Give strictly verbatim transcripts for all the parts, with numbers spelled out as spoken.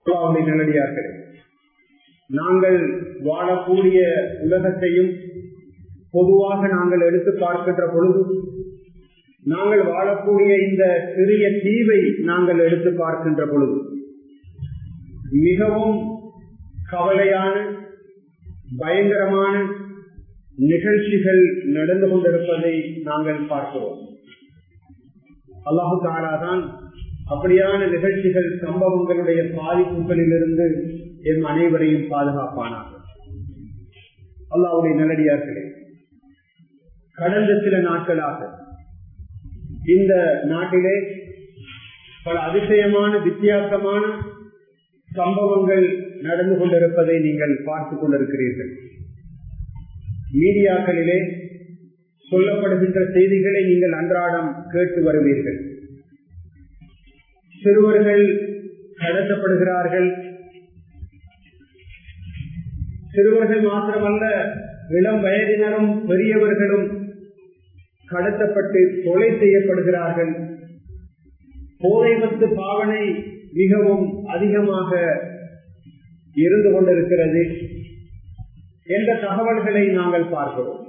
நல்லடியார்களே, நாங்கள் வாழக்கூடிய உலகத்தையும் பொதுவாக நாங்கள் எடுத்து பார்க்கின்ற பொழுது, நாங்கள் வாழக்கூடிய இந்த சிறிய தீவை நாங்கள் எடுத்து பார்க்கின்ற பொழுது மிகவும் கவலையான பயங்கரமான நிகழ்ச்சிகள் நடந்து கொண்டிருப்பதை நாங்கள் பார்க்கிறோம். அல்லாஹு தஆலா தான் அப்படியான நிகழ்ச்சிகள் சம்பவங்களுடைய பாதிப்புகளிலிருந்து என் அனைவரையும் பாதுகாப்பானார். அல்லாஹ்வுடைய நல்லடியார்களே, கடந்த சில நாட்களாக இந்த நாட்டிலே பல அதிசயமான வித்தியாசமான சம்பவங்கள் நடந்து கொண்டிருப்பதை நீங்கள் பார்த்துக் கொண்டிருக்கிறீர்கள். மீடியாக்களிலே சொல்லப்படுகின்ற செய்திகளை நீங்கள் அன்றாடம் கேட்டு வருவீர்கள். சிறுவர்கள் கடத்தப்படுகிறார்கள். சிறுவர்கள் மாத்திரமல்ல, இளம் வயதினரும் பெரியவர்களும் கடத்தப்பட்டு கொலை செய்யப்படுகிறார்கள். போதை மத்து பாவனை மிகவும் அதிகமாக இருந்து கொண்டிருக்கிறது என்ற தகவல்களை நாங்கள் பார்க்கிறோம்.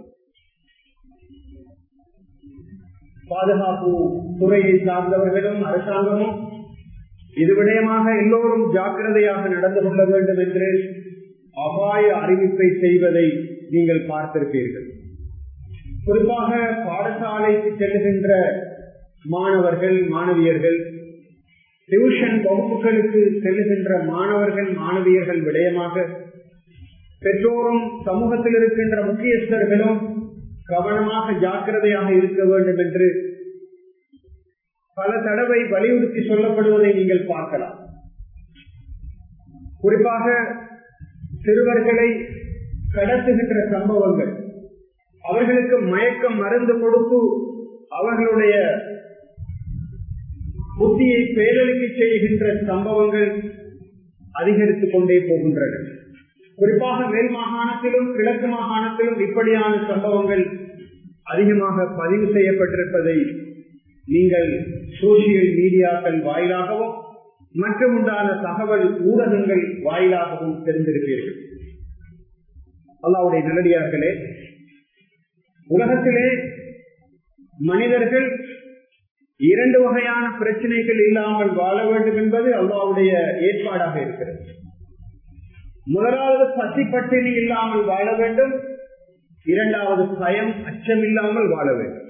பாதுகாப்பு துறையை சார்ந்தவர்களும் அரசாங்கமும் இது விடயமாக எல்லோரும் ஜாக்கிரதையாக நடந்து கொள்ள வேண்டும் என்று அபாய அறிவிப்பை செய்வதை நீங்கள் பார்த்திருப்பீர்கள். குறிப்பாக பாடசாலைக்கு செல்லுகின்ற மாணவர்கள் மாணவியர்கள், டியூஷன் வகுப்புகளுக்கு செல்லுகின்ற மாணவர்கள் மாணவியர்கள் விடயமாக பெற்றோரும் சமூகத்தில் இருக்கின்ற முக்கியஸ்தர்களும் கவனமாக ஜாக்கிரதையாக இருக்க வேண்டும் என்று பல தடவை வலியுறுத்தி சொல்லப்படுவதை நீங்கள் பார்க்கலாம். குறிப்பாக சிறுவர்களை கடத்துகின்ற சம்பவங்கள், அவர்களுக்கு மயக்கம் மருந்து கொடுத்து அவர்களுடைய புத்தியை பேரழிக்க செய்கின்ற சம்பவங்கள் அதிகரித்துக் கொண்டே போகின்றன. குறிப்பாக மேல் மாகாணத்திலும் கிழக்கு மாகாணத்திலும் இப்படியான சம்பவங்கள் அதிகமாக பதிவு செய்யப்பட்டிருப்பதை நீங்கள் சோசியல் மீடியாக்கள் வாயிலாகவும் மற்றும் உண்டான தகவல் ஊடகங்கள் வாயிலாகவும் தெரிந்திருப்பீர்கள். அல்லாஹ்வுடைய நல்லடியார்களே, உலகத்திலே மனிதர்கள் இரண்டு வகையான பிரச்சனைகள் இல்லாமல் வாழ வேண்டும் என்பது அல்லாஹ்வுடைய ஏற்பாடாக இருக்கிறது. முதலாவது பசி பட்டினி இல்லாமல் வாழ வேண்டும், இரண்டாவது பயம் அச்சம் இல்லாமல் வாழ வேண்டும்.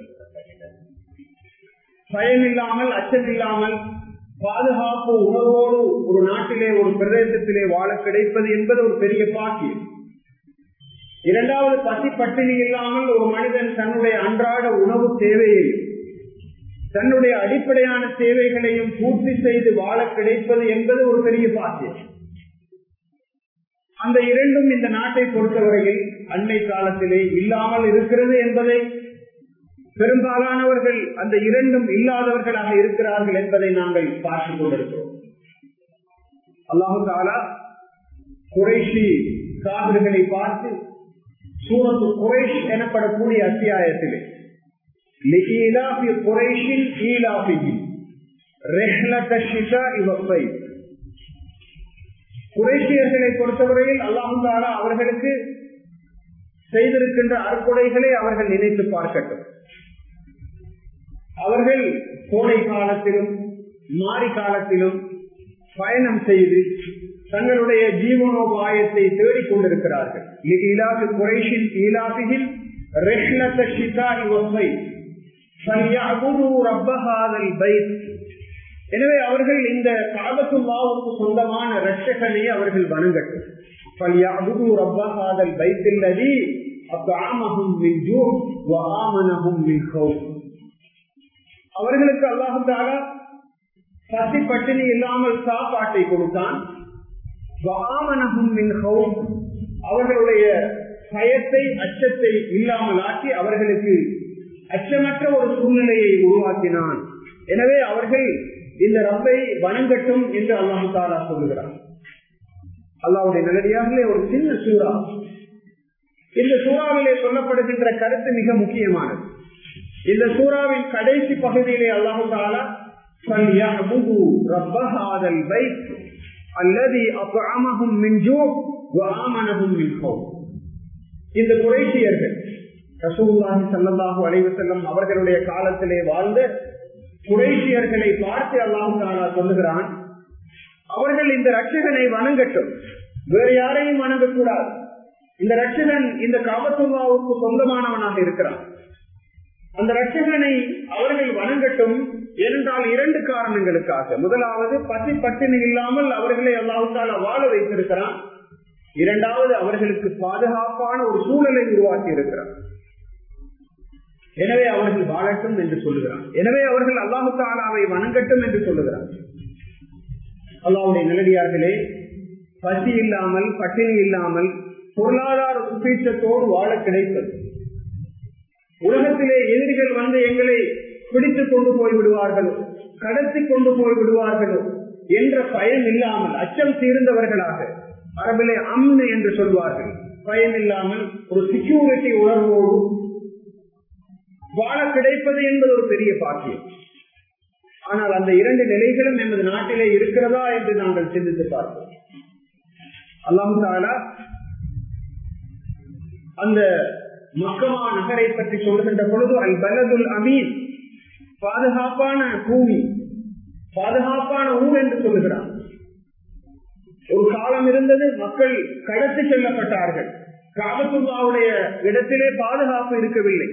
பயம் இல்லாமல் அச்சம் இல்லாமல் பாதுகாப்பு உணர்வோடு ஒரு நாட்டிலே ஒரு பிரதேசத்திலே வாழ கிடைப்பது என்பது ஒரு பெரிய பாக்கியம். இரண்டாவது பசி பட்டினி இல்லாமல் ஒரு மனிதன் தன்னுடைய அன்றாட உணவு தேவையையும் தன்னுடைய அடிப்படையான தேவைகளையும் பூர்த்தி செய்து வாழ கிடைப்பது என்பது ஒரு பெரிய பாக்கியம். அந்த இரண்டும் இந்த நாட்டை பொறுத்தவரையில் அன்னை காலத்திலே இல்லாமல் இருக்கிறது என்பதை, பெரும்பாலானவர்கள் அந்த இரண்டும் இல்லாதவர்களாக இருக்கிறார்கள் என்பதை நாங்கள் பார்த்துக் கொண்டிருக்கிறோம். அல்லாஹு தஆலா குறைஷி காபிர்களை பார்த்து சூரத்து குறைஷ் எனப்படக்கூடிய அத்தியாயத்திலே லிஈலாஃபி குறைஷின் ஈலாஃபிஹி ரிஹ்லத ஷிதாஇ வஸ்ஸைஃப், குறைஷியர்களை பொறுத்தவரையில் அல்லாஹ் தஆலா அவர்களுக்கு செய்திருக்கின்ற அற்புடைகளை அவர்கள் நினைத்து பார்க்கட்டும். அவர்கள் கோடை காலத்திலும் மாரி காலத்திலும் பயணம் செய்து தங்களுடைய ஜீவனோபாயத்தை தேடிக் கொண்டிருக்கிறார்கள். எனவே அவர்கள் இந்த கஅபத்துல்லாஹ்வுக்கு சொந்தமான இரட்சகனை அவர்கள் வணங்கட்டும். فَلْيَعْبُدُوا رَبَّ هَذَا الْبَيْتِ الَّذِي أَطْعَمَهُم مِّن جُوعٍ وَآمَنَهُم مِّن خَوْفٍ. அவர்களுக்கு அல்லாஹ் தஆலா பசி பட்டினி இல்லாமல் சாப்பாட்டை கொடுத்தான். வஆமனஹும் மின் ஹௌஃப், அவர்களுடைய பயத்தை அச்சத்தை இல்லாமல் ஆக்கி அவர்களுக்கு அச்சமற்ற ஒரு சூழ்நிலையை உருவாக்கினான். எனவே அவர்கள் இந்த ரப்பை வணங்கட்டும் என்று அல்லாஹ் தஆலா சொல்லுகிறார். அல்லாஹ்வுடைய நல்லடியார்களே, ஒரு சின்ன சூரா. இந்த சூறாவிலே சொல்லப்படுகின்ற கருத்து மிக முக்கியமானது. இந்த சூறாவின் கடைசி பகுதியிலே அல்லாஹ் தஆலா فَلْيَعْبُدُوا رَبَّ هَذَا الْبَيْتِ, அல்லதி அத்அமஹும் மின் ஜூ வ ஆமனஹும் மின் கௌஃப். இந்த குறைஷியர்கள் ரசூலுல்லாஹி ஸல்லல்லாஹு அலைஹி வஸல்லம் அவர்களுடைய காலத்திலே வாழ்ந்த குறைஷியர்களை பார்த்து அல்லாஹ் தஆலா சொல்லுகிறான், அவர்கள் இந்த ரட்சகனை வணங்கட்டும், வேறு யாரையும் வணங்கக்கூடாது. இந்த ரட்சகன் இந்த காபத்துல்லாவுக்கு சொந்தமானவனாக இருக்கிறான். அந்த ரட்சகனை அவர்கள் வணங்கட்டும். ஏனென்றால் இரண்டு காரணங்களுக்காக. முதலாவது, பசி பட்டினி இல்லாமல் அவர்களை அல்லாஹ் தஆலா வாழ வைத்திருக்கிறான். இரண்டாவது, அவர்களுக்கு பாதுகாப்பான ஒரு சூழலை உருவாக்கி இருக்கிறார். எனவே அவர்கள் வாழட்டும் என்று சொல்லுகிறார். எனவே அவர்கள் அல்லாஹ் தஆலாவை வணங்கட்டும் என்று சொல்லுகிறார். அல்லாஹ்வுடைய நல்லடியார்களே, பசி இல்லாமல் பட்டினி இல்லாமல் பொருளாதார சுபீட்சத்தோடு வாழ கிடைத்தது. உலகத்திலே எதிரிகள் வந்து எங்களை பிடித்துக் கொண்டு போய் விடுவார்களோ, கடத்தி கொண்டு போய் விடுவார்களோ என்ற பயம் இல்லாமல் அச்சம் தீர்ந்தவர்களாக, அரபிலே அம்னு என்று சொல்வார்கள், பயம் இல்லாமல் ஒரு செக்யூரிட்டி உணர்வோடு வாழ கிடைப்பது என்பது ஒரு பெரிய பாக்கியம். ஆனால் அந்த இரண்டு நிலைகளும் நமது நாட்டிலே இருக்கிறதா என்று நாங்கள் சிந்தித்து பார்ப்போம். அல்லாஹ் தஆலா அந்த மக்கமா நகரை பற்றி சொல்லுகின்ற பொழுது, அல் பலதுல் அமீன், பாதுகாப்பான பூமி, பாதுகாப்பான ஊர் என்று சொல்லுகிறார். ஒரு காலம் இருந்தது, மக்கள் கடத்தி செல்லப்பட்டார்கள். காபத்துல்லாவுடைய இடத்திலே பாதுகாப்பு இருக்கவில்லை.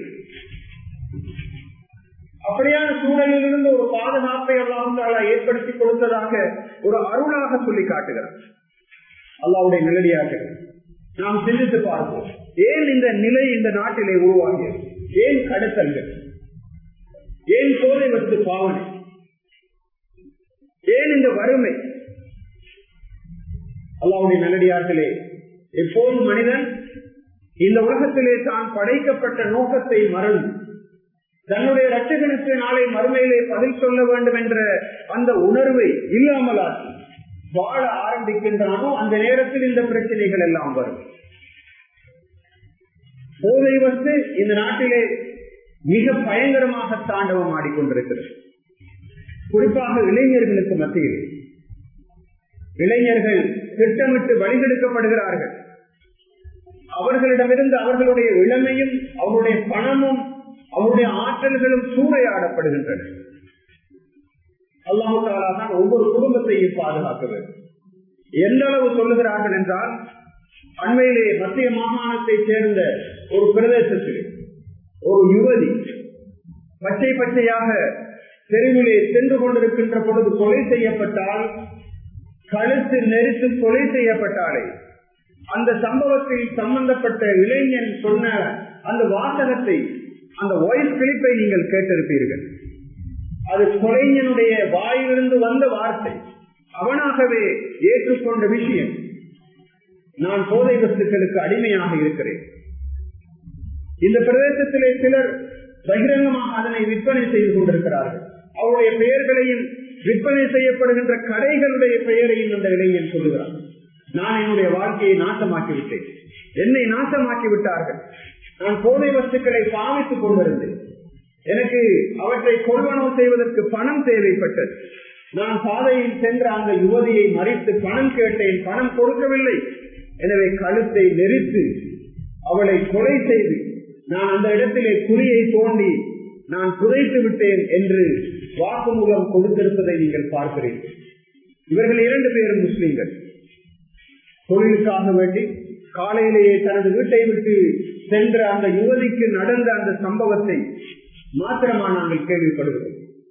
அப்படியான சூழலில் இருந்து ஒரு பாதுகாப்பை அல்லாஹ் தஆலா ஏற்படுத்தி கொடுத்ததாக ஒரு அருளாக சொல்லி காட்டுகிறார். அல்லாஹ்வுடைய நல்லடியார்கள், நாம் சிந்தித்து பார்ப்போம், ஏன் இந்த நிலை இந்த நாட்டிலே உருவாகியது? ஏன் கடத்தல்கள்? ஏன் போதை வஸ்து பாவனை? ஏன் இந்த வறுமை? அல்லாஹ்வுடைய நல்லடியார்களே, எப்போது மனிதன் இந்த உலகத்திலே தான் படைக்கப்பட்ட நோக்கத்தை மறந்து தன்னுடைய ரட்சகனுக்கு நாளை மறுமையிலே பதில் சொல்ல வேண்டும் என்ற அந்த உணர்வை இல்லாமலாக்கி வாழ ஆரம்பிக்கின்றானோ, அந்த நேரத்தில் இந்த பிரச்சனைகள் எல்லாம் வரும். போதை வஸ்து இந்த நாட்டிலே மிக பயங்கரமாக தாண்டவம் ஆடிக்கொண்டிருக்கிறது. குறிப்பாக இளைஞர்களுக்கு மத்தியில் இளைஞர்கள் திட்டமிட்டு வழிகெடுக்கப்படுகிறார்கள். அவர்களிடமிருந்து அவர்களுடைய இளமையும் அவருடைய பணமும் அவருடைய ஆற்றல்களும் சூறையாடப்படுகின்றன. அல்லாஹ் தஆலா தான் ஒவ்வொரு குடும்பத்தையும் பாதுகாக்க வேண்டும். எந்த அளவு சொல்லுகிறார்கள் என்றால், அண்மையிலே மத்திய மாகாணத்தை சேர்ந்த ஒரு பிரதேசத்தில் ஒரு யுவதி பச்சை பச்சையாக தெருவிலே சென்று கொண்டிருக்கின்ற பொழுது கொலை செய்யப்பட்டால், கழுத்து நெரித்து கொலை செய்யப்பட்டாலே, அந்த சம்பவத்தில் சம்பந்தப்பட்ட இளைஞன் சொன்ன அந்த வாசகத்தை, அந்த வாய்ஸ் கிளிப்பை நீங்கள் கேட்டிருப்பீர்கள். அது கொலைஞனுடைய வாயிலிருந்து வந்த வார்த்தை, அவனாகவே ஏற்றுக்கொண்ட விஷயம். நான் போதை வஸ்துக்களுக்கு அடிமையாக இருக்கிறேன். இந்த பிரதேசத்திலே சிலர் பகிரங்கமாக அதனை விற்பனை செய்து கொண்டிருக்கிறார்கள். அவருடைய பெயர்களையும் விற்பனை செய்யப்படுகின்ற கடைகளுடைய பெயரையும் அந்த இளைஞன் சொல்லுகிறார். நான் என்னுடைய வாழ்க்கையை நாசமாக்கி விட்டேன், என்னை நாசமாக்கி விட்டார்கள். நான் போதை வஸ்துக்களை பாவித்துக் கொண்டிருந்தேன். எனக்கு அவற்றை கொள்வனவு செய்வதற்கு பணம் தேவைப்பட்டது. நான் பாதையில் சென்ற அந்த யுவதியை மறித்து பணம் கேட்டேன், பணம் கொடுக்கவில்லை. எனவே கழுத்தை நெரித்து அவளை கொலை செய்து நான் அந்த இடத்திலே குறியை தோண்டி நான் புதைத்து விட்டேன் என்று வாக்குமூலம் கொடுத்திருப்பதை நீங்கள் பார்க்கிறீர்கள். இவர்கள் இரண்டு பேரும் முஸ்லிம்கள். தொழிலுக்காக வேண்டி காலையிலேயே தனது வீட்டை விட்டு சென்ற அந்த யுவதிக்கு நடந்த அந்த சம்பவத்தை மாத்திரமா நாங்கள் கேள்விப்படுகிறோம்.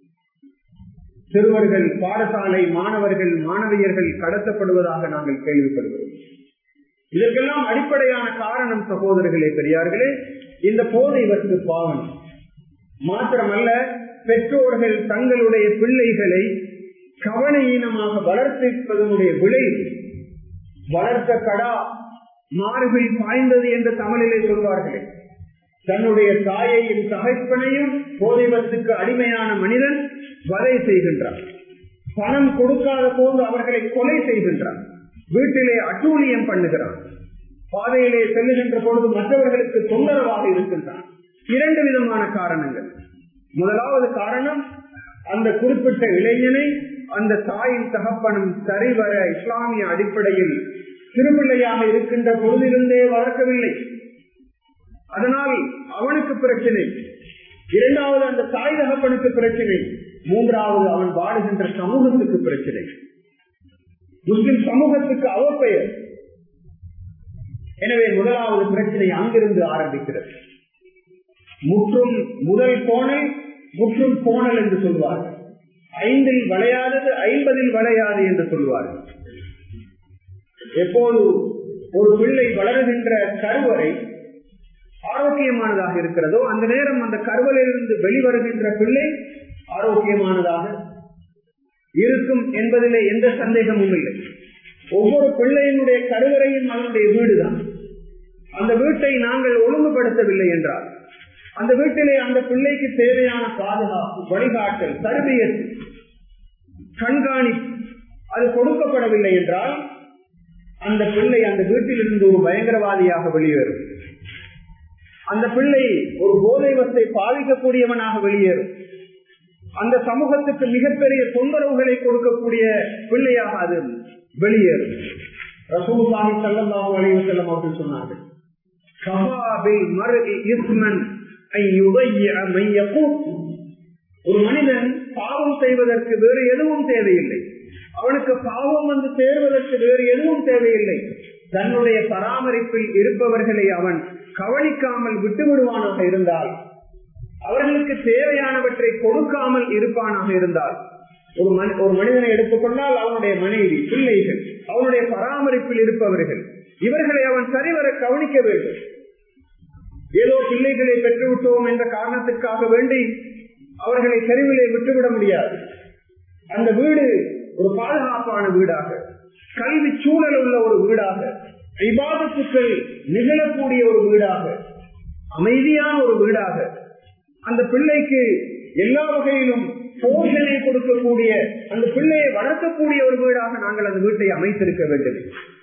சிறுவர்கள், பாடசாலை மாணவர்கள், மாணவியர்கள் கடத்தப்படுவதாக நாங்கள் கேள்விப்படுகிறோம். இதற்கெல்லாம் அடிப்படையான காரணம் சகோதரர்களே, பெரியார்களே, இந்த போதை வஸ்து பாவனை மாத்திரமல்ல, பெற்றோர்கள் தங்களுடைய பிள்ளைகளை கவனஈனமாக வளர்த்திருப்பதனுடைய விளைவு. வளர்த்த கடா மார்பில் பாய்ந்தது என்று தமிழிலே சொல்வார்களே, தன்னுடைய தாயையும் தகப்பனையும் போதை வஸ்துக்கு அடிமையான மனிதன் வதை செய்கின்றான். பணம் கொடுக்காத போது அவர்களை கொலை செய்கின்றான். வீட்டிலே அட்டூழியம் பண்ணுகிறான். பாதையிலே செல்லுகின்ற பொழுது மற்றவர்களுக்கு தொந்தரவாக இருக்கின்றான். இரண்டு விதமான காரணங்கள். முதலாவது காரணம், அந்த குறிப்பிட்ட இளைஞனை அந்த தாயின் தகப்பனும் சரிவர இஸ்லாமிய அடிப்படையில் சிறுபிள்ளையாக இருக்கின்ற பொழுதிலிருந்தே வளர்க்கவில்லை. அதனால் அவனுக்கு பிரச்சனை. இரண்டாவது அந்த தாய் தகப்பனுக்கு பிரச்சனை. மூன்றாவது அவன் வாழுகின்ற சமூகத்துக்கு பிரச்சனை. முஸ்லிம் சமூகத்துக்கு அவப்பெயர். எனவே முதலாவது பிரச்சனை அங்கிருந்து ஆரம்பிக்கிறது. முற்றும் முதல் கோணல் முற்றும் கோணல் என்று சொல்வார்கள். ஐந்தில் வளையாதது ஐம்பதில் வளையாது என்று சொல்வார்கள். எப்போது ஒரு பிள்ளை வளருகின்ற கருவறை ஆரோக்கியமானதாக இருக்கிறதோ அந்த நேரம் அந்த கருவறையிலிருந்து வெளிவருகின்ற பிள்ளை ஆரோக்கியமானதாக இருக்கும் என்பதிலே எந்த சந்தேகமும் இல்லை. ஒவ்வொரு பிள்ளையினுடைய கருவறையும் அதனுடைய வீடுதான். அந்த வீட்டை நாங்கள் ஒழுங்குபடுத்தவில்லை என்றால், அந்த வீட்டிலே அந்த பிள்ளைக்கு தேவையான பாதுகாப்பு, வழிகாட்டல், தர்பியத், கண்காணிப்பு அது கொடுக்கப்படவில்லை என்றால் அந்த பிள்ளை அந்த வீட்டிலிருந்து ஒரு பயங்கரவாதியாக வெளியேறும். அந்த பிள்ளை ஒரு போதை வசத்தை பாதிக்கக்கூடியவனாக வெளியேறும். அந்த சமூகத்துக்கு மிகப்பெரிய தொந்தரவுகளை கொடுக்கக்கூடிய பிள்ளையாக அது வெளியேறும். ரசூலுல்லாஹி ஸல்லல்லாஹு அலைஹி வஸல்லம் அவர்கள் சொன்னார்கள், கஃபாபில் மர்இ இஸ்மன் அன் யுதைய மன் யகூத். ஒரு மனிதன் பாவம் செய்வதற்கு வேறு எதுவும் தேவையில்லை. அவனுக்கு பாவம் வந்து சேர்வதற்கு வேறு எதுவும் தேவையில்லை. தன்னுடைய பராமரிப்பில் இருப்பவர்களை அவன் கவனிக்காமல் விட்டுவிடுவானாக இருந்தால், அவர்களுக்கு தேவையானவற்றை கொடுக்காமல் இருப்பானாக இருந்தால், ஒரு ஒரு மனிதனை எடுத்துக்கொண்டால் அவனுடைய மனைவி, பிள்ளைகள், அவனுடைய பராமரிப்பில் இருப்பவர்கள், இவர்களை அவன் சரிவர கவனிக்க வேண்டும். ஏதோ பிள்ளைகளை பெற்றுவிட்டோம் என்ற காரணத்துக்காக வேண்டி அவர்களை தெருவிலே விட்டுவிட முடியாது. அந்த வீடு ஒரு பாதுகாப்பான வீடாக, கல்வி சூழல் உள்ள ஒரு வீடாக, இபாதத்துக்கள் நிகழக்கூடிய ஒரு வீடாக, அமைதியான ஒரு வீடாக, அந்த பிள்ளைக்கு எல்லா வகையிலும் போஷனை கொடுக்கக்கூடிய, அந்த பிள்ளையை வளர்க்கக்கூடிய ஒரு வீடாக நாங்கள் அந்த வீட்டை அமைத்திருக்க வேண்டும்.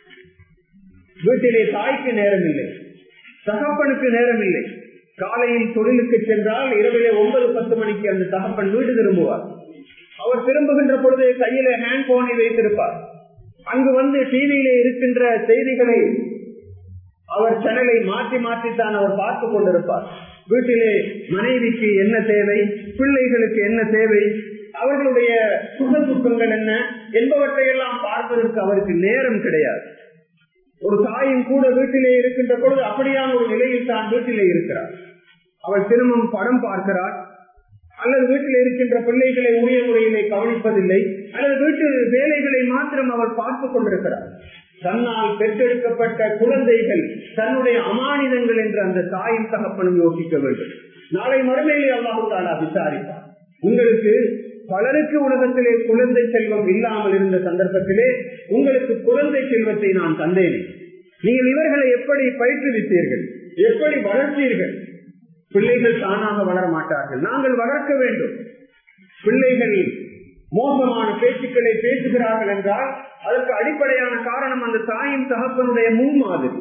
வீட்டிலே தாய்க்கு நேரம் இல்லை, தகப்பனுக்கு நேரம் இல்லை. காலையில் தொழிலுக்கு சென்றால் இரவிலே ஒன்பது பத்து மணிக்கு அந்த தகப்பன் வீடு திரும்புவார். அவர் திரும்புகின்ற பொழுது கையில ஹேண்ட் போனை வைத்திருப்பார். அங்கு வந்து டிவியிலே இருக்கின்ற செய்திகளை அவர் சேனலை மாற்றி மாற்றித்தான் அவர் பார்த்து கொண்டிருப்பார். வீட்டிலே மனைவிக்கு என்ன தேவை, பிள்ளைகளுக்கு என்ன தேவை, அவர்களுடைய சுக துக்கங்கள் என்ன என்பவற்றை எல்லாம் பார்ப்பதற்கு அவருக்கு நேரம் கிடையாது. ஒரு தாயும் கூட வீட்டிலே இருக்கின்ற பொழுது அப்படியான ஒரு நிலையில் தான் வீட்டிலே இருக்கிறார். அவள் திரும்பவும் படம் பார்க்கிறார், அல்லது வீட்டில் இருக்கின்ற பிள்ளைகளை உரிய முறையிலே கவனிப்பதில்லை, அல்லது வீட்டு வேலைகளை மாத்திரம் அவள் பார்த்துக் கொண்டிருக்கிறார். தன்னால் பெற்றெடுக்கப்பட்ட குழந்தைகள் தன்னுடைய அமானிதங்கள் என்று அந்த தாயின் தகப்பனும் யோசிக்க வேண்டும். நாளை மறுமையிலே அல்லாஹ் தஆலா விசாரிப்பார். உங்களுக்கு பலருக்கு உலகத்திலே குழந்தை செல்வம் இல்லாமல் இருந்த சந்தர்ப்பத்திலே உங்களுக்கு குழந்தை செல்வத்தை நான் தந்தேன். நீங்கள் இவர்களை எப்படி பயிற்றுவித்தீர்கள், எப்படி வளர்த்தீர்கள்? பிள்ளைகள் தானாக வளர மாட்டார்கள், நாங்கள் வளர்க்க வேண்டும். பிள்ளைகள் மோசமான பேச்சுக்களை பேசுகிறார்கள் என்றால் அதற்கு அடிப்படையான காரணம் அந்த தாயின் தகப்பனுடைய முன்மாதிரி.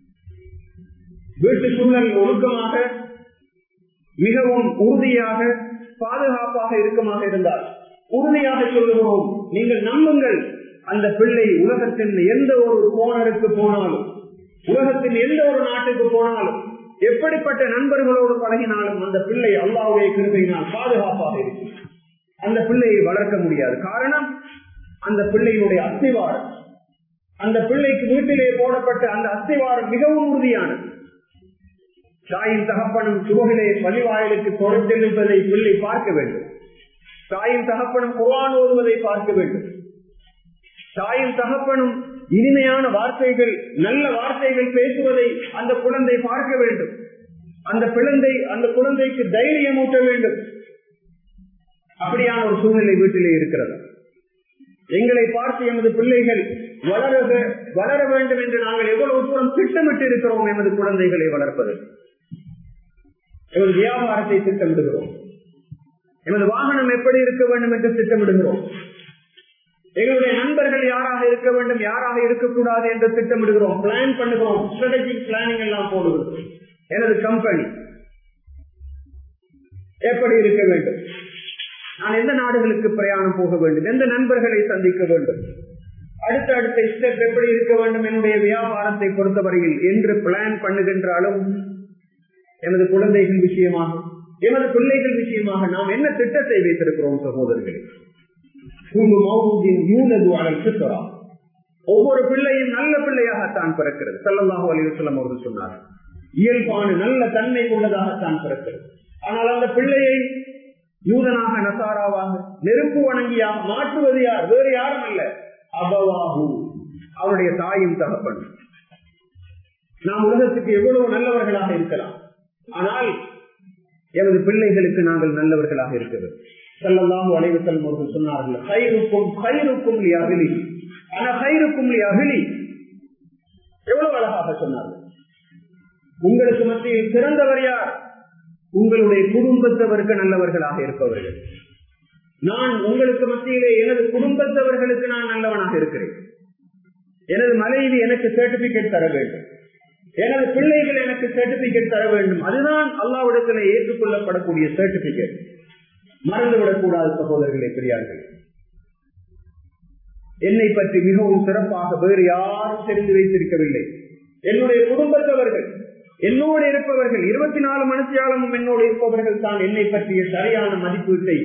வீட்டு சூழல் ஒழுக்கமாக, மிகவும் உறுதியாக, பாதுகாப்பாக இருக்கமாக இருந்தால் உறுதியாக சொல்லுகிறோம், நீங்கள் நம்புங்கள், அந்த பிள்ளை உலகத்தின் எந்த ஒரு கோணருக்கு போனாலும், உலகத்தின் எந்த ஒரு நாட்டுக்கு போனாலும், எப்படிப்பட்ட நண்பர்களோடு பழகினாலும் அந்த பிள்ளை அல்லாஹ்வுடைய கிருபையினால் பாதுகாப்பாக இருக்கும். அந்த பிள்ளையை வளர்க்க முடியாது. காரணம், அந்த பிள்ளையினுடைய அஸ்திவாரம், அந்த பிள்ளைக்கு வீட்டிலே போடப்பட்ட அந்த அஸ்திவாரம் மிகவும் உறுதியானது. தாயின் தகப்பனும் சுவகிலே பள்ளிவாயிலுக்கு தொடர்ந்தெழுப்பதை பிள்ளை பார்க்க வேண்டும். தாயின் தகப்பனும் குர்ஆன் ஓதுவதை பார்க்க வேண்டும். தாயின் தகப்பனும் இனிமையான வார்த்தைகள், நல்ல வார்த்தைகள் பேசுவதை அந்த குழந்தை பார்க்க வேண்டும். அந்த குழந்தை அந்த குழந்தைக்கு தைரியம் ஊட்ட வேண்டும். அப்படியான ஒரு சூழ்நிலை வீட்டிலே இருக்கிறது. எங்களை பார்த்து எமது பிள்ளைகள் வளர வளர வேண்டும் என்று நாங்கள் எவ்வளவு தூரம் திட்டமிட்டு இருக்கிறோம். எமது குழந்தைகளை வளர்ப்பது, எமது வியாபாரத்தை திட்டமிடுகிறோம், எமது வாகனம் எப்படி இருக்க வேண்டும் என்று திட்டமிடுகிறோம், எங்களுடைய நண்பர்கள் யாராக இருக்க வேண்டும், யாராக இருக்கக்கூடாது என்று திட்டமிடுகிறோம், பிளான் பண்ணுகிறோம், ஸ்ட்ராட்டஜிக் பிளானிங் எல்லாம் போடுகிறோம். எனது கம்பெனி எப்படி இருக்க வேண்டும், நான் எந்த நாடுகளுக்கு பிரயாணம் போக வேண்டும், எந்த நண்பர்களை சந்திக்க வேண்டும், அடுத்த அடுத்த ஸ்டெப் எப்படி இருக்க வேண்டும் என்னுடைய வியாபாரத்தை பொறுத்தவரையில் என்று பிளான் பண்ணுகின்ற அளவு எமது குழந்தைகள் விஷயமாக, எமது பிள்ளைகள் விஷயமாக நாம் என்ன திட்டத்தை வைத்திருக்கிறோம் சகோதரர்களே? ஒவ்வொரு பிள்ளையும் நல்ல பிள்ளையாகத்தான் பிறக்கிறது. ஸல்லல்லாஹு அலைஹி வஸல்லம் அவர்கள் சொன்னார்கள், இயல்பான நல்ல தன்மை கொண்டதாகத்தான் பிறக்கிறது. ஆனால் அந்த பிள்ளையை யூதனாக நசாராவாக நெருப்பு வணங்கியாக மாற்றுவது யார்? வேறு யாரும் அல்ல, அபவாஹு, அவருடைய தாயும் தகப்பன். நாம் உலகத்துக்கு எவ்வளவு நல்லவர்களாக இருக்கலாம், ஆனால் எமது பிள்ளைகளுக்கு நாங்கள் நல்லவர்களாக இருக்கிறது. ஸல்லல்லாஹு அலைஹி வஸல்லம் அவர்கள் சொன்னார்கள், கைருக்கும் கைருக்கும் லி அஹ்லி அன கைருக்கும் லி அஹ்லி. எவ்வளவு அழகாக சொன்னார்கள். உங்களுக்கு மத்தியில் சிறந்தவர் யார்? உங்களுடைய குடும்பத்தவருக்கு நல்லவர்களாக இருப்பவர்கள். நான் உங்களுக்கு மத்தியிலே எனது குடும்பத்தவர்களுக்கு நான் நல்லவனாக இருக்கிறேன். எனது மனைவி எனக்கு சர்டிபிகேட் தர வேண்டும், எனது பிள்ளைகள் எனக்கு சர்டிபிகேட் தர வேண்டும். அதுதான் அல்லாஹ்விடத்திலே ஏற்றுக்கொள்ளப்படக்கூடிய சர்டிபிகேட். மறந்துவிடக் கூடாது சகோதரர்களே, பெரியார்கள். என்னை பற்றி மிகவும் சிறப்பாக வேறு யாரும் தெரிந்து வைத்திருக்கவில்லை. என்னுடைய குடும்பத்தவர்கள், என்னோடு இருப்பவர்கள், இருபத்தி நாலு மணித்தியாலமும் என்னோடு இருப்பவர்கள் தான் என்னை பற்றிய சரியான மதிப்பீட்டை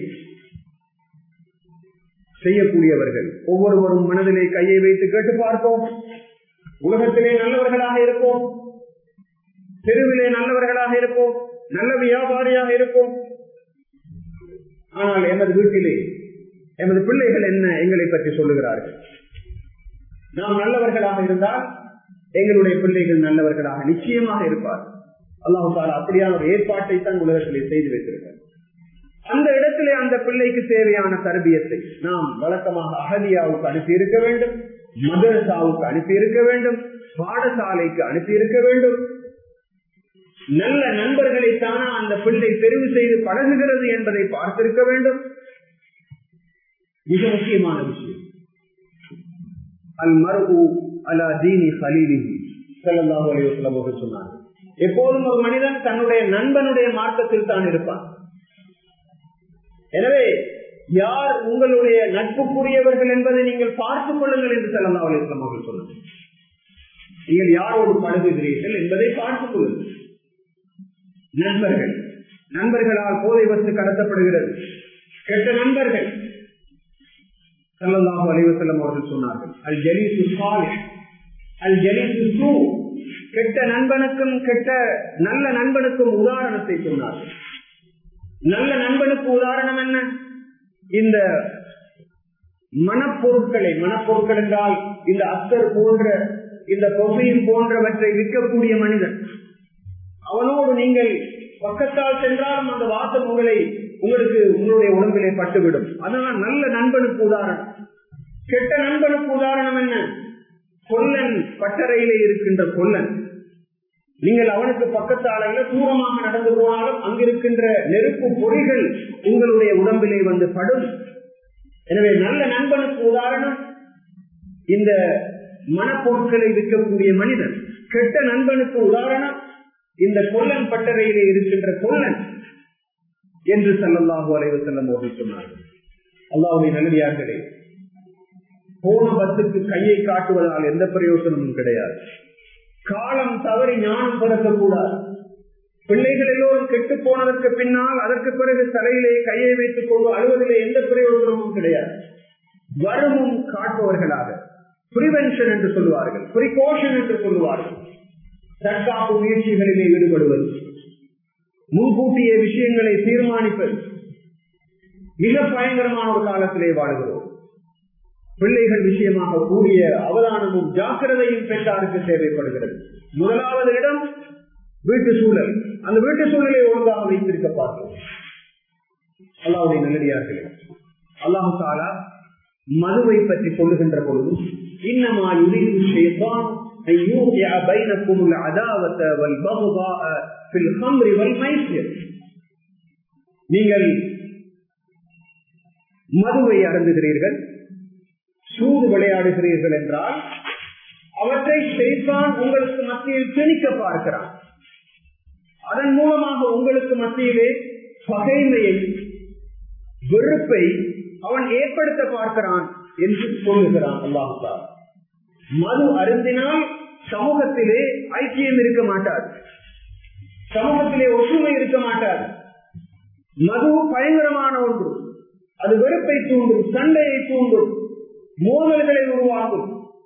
செய்யக்கூடியவர்கள். ஒவ்வொருவரும் மனதிலே கையை வைத்து கேட்டு பார்ப்போம். உலகத்திலே நல்லவர்களாக இருப்போம், தெருவிலே நல்லவர்களாக இருப்போம், நல்ல வியாபாரியாக இருப்போம். ஆனால் எமது வீட்டிலே எமது பிள்ளைகள் என்ன எங்களை பற்றி சொல்லுகிறார்கள்? நாம் நல்லவர்களாக இருந்தால் எங்களுடைய பிள்ளைகள் நல்லவர்களாக நிச்சயமாக இருப்பார். அல்லாஹ் தஆலா அப்படியான ஒரு ஏற்பாட்டை தான் உலகத்திலே செய்து வைத்திருக்கிறார். அந்த இடத்திலே அந்த பிள்ளைக்கு தேவையான தர்பியத்தை நாம் வழக்கமாக அஹதியாவுக்கு அனுப்பி இருக்க வேண்டும், மதரசாவுக்கு அனுப்பி இருக்க வேண்டும், பாடசாலைக்கு அனுப்பி இருக்க வேண்டும். நல்ல நண்பர்களை தானா அந்த பிள்ளை தெரிவு செய்து பழகுகிறது என்பதை பார்த்திருக்க வேண்டும். மிக முக்கியமான விஷயம், அல் மர்உ அலா தீனி கலீலிஹி ஸல்லல்லாஹு அலைஹி வஸல்லம் அவர்கள் சொன்னார்கள், எப்போதும் ஒரு மனிதன் தன்னுடைய நண்பனுடைய மார்க்கத்தில் தான் இருப்பான். எனவே யார் உங்களுடைய நட்புக்குரியவர்கள் என்பதை நீங்கள் பார்த்துக் கொள்ளுங்கள் என்று ஸல்லல்லாஹு அலைஹி வஸல்லம் அவர்கள் சொன்னார்கள். நீங்கள் யாரோடு பழகுகிறீர்கள் என்பதை பார்த்துக் கொள்ளுங்கள். நண்பர்கள், நண்பர்களால் போதை வஸ்து கடத்தப்படுகிறது. கெட்ட நண்பர்கள், ஸல்லல்லாஹு அலைஹி வஸல்லம் அவர்கள் சொன்னார்கள், அல் ஜலீசு ஸாலிஹ் அல் ஜலீசு ஸூ. கெட்ட நண்பனுக்கும் கெட்ட நல்ல நண்பனுக்கும் உதாரணத்தை சொன்னார்கள். நல்ல நண்பனுக்கு உதாரணம் என்ன? இந்த மனப்பொருட்களை, மனப்பொருட்கள் என்றால் இந்த அத்தர் போன்ற இந்த கொசையும் போன்றவற்றை விற்கக்கூடிய மனிதன், அவனோடு நீங்கள் பக்கத்தால் சென்றாலும் அந்த வாசம் உங்களை உங்களுக்கு உங்களுடைய உடம்பிலே பட்டுவிடும். அதனால் நல்ல நண்பனுக்கு உதாரணம். கெட்ட நண்பனுக்கு உதாரணம் என்ன? கொல்லன், பட்டறையிலே இருக்கின்ற கொல்லன். நீங்கள் அவனுக்கு பக்கத்தால் அல்ல, தூரமாக நடந்து போனாலும் அங்கிருக்கின்ற நெருப்பு பொறிகள் உங்களுடைய உடம்பிலே வந்து படும். எனவே நல்ல நண்பனுக்கு உதாரணம் இந்த மனப்பொருட்களை விற்கக்கூடிய மனிதன். கெட்ட நண்பனுக்கு உதாரணம் இந்த கொல்லன், பட்டறையிலே இருக்கின்ற கொல்லன் என்று ஸல்லல்லாஹு அலைஹி வஸல்லம் அவர்கள் சொன்னார்கள். அல்லாஹ்வுடைய நல்லடியார்களே, போன பத்துக்கு கையை காட்டுவதால் எந்த பிரயோசனமும் கிடையாது. காலம் தவறி ஞானம் பிறக்கக்கூடாது. பிள்ளைகள் எல்லோரும் கெட்டு போனதற்கு பின்னால் அதற்கு பிறகு தலையிலே கையை வைத்துக் கொண்டு அழுவதிலே எந்த பிரயோஜனமும் கிடையாது. வருமும் காட்டுவர்களாக, பிரிவென்ஷன் என்று சொல்லுவார்கள், பிரிகாஷன் என்று சொல்லுவார்கள், தற்காப்பு முயற்சிகளிலே ஈடுபடுவது, முன்கூட்டிய விஷயங்களை தீர்மானிப்பது. மிக பயங்கரமான ஒரு காலத்திலே வாழ்கிறோம். பிள்ளைகள் விஷயமாக கூடிய அவதானமும் ஜாக்கிரதையும் பெற்றாருக்கு தேவைப்படுகிறது. முதலாவது இடம் வீட்டு சூழல். அந்த வீட்டு சூழலை ஒழுங்காக வைத்திருக்க பார்க்கிறோம். அல்லாஹ்வுடைய நல்லடியார்களே, அல்லாஹ் தஆலா மதுவை பற்றி சொல்லுகின்ற பொழுது, இன்னமா யுரீது ஷைத்தான் அன் யூகிஅ பைனகுமுல் அதாவத வல் பக்தாஅ ஃபில் ஹம்ரி வல் மைஸிர். நீங்கள் மதுவை அருந்துகிறீர்கள், சூது விளையாடுகிறீர்கள் என்றால் அவற்றை ஷைத்தான் உங்களுக்கு மத்தியில் திணிக்க பார்க்கிறான். அதன் மூலமாக உங்களுக்கு மத்தியிலே பகைமையை, வெறுப்பை அவன் ஏற்படுத்த பார்க்கிறான் என்று சொல்லுகிறான் அல்லாஹ் தஆலா. மது அருந்தினால் சமூகத்திலே ஐக்கியம் இருக்க மாட்டார், சமூகத்திலே ஒற்றுமை இருக்க மாட்டார். மது பயங்கரமான ஒன்று. அது வெறுப்பை தூண்டும், சண்டையை தூண்டும், மோதல்களை உருவாக்கும்.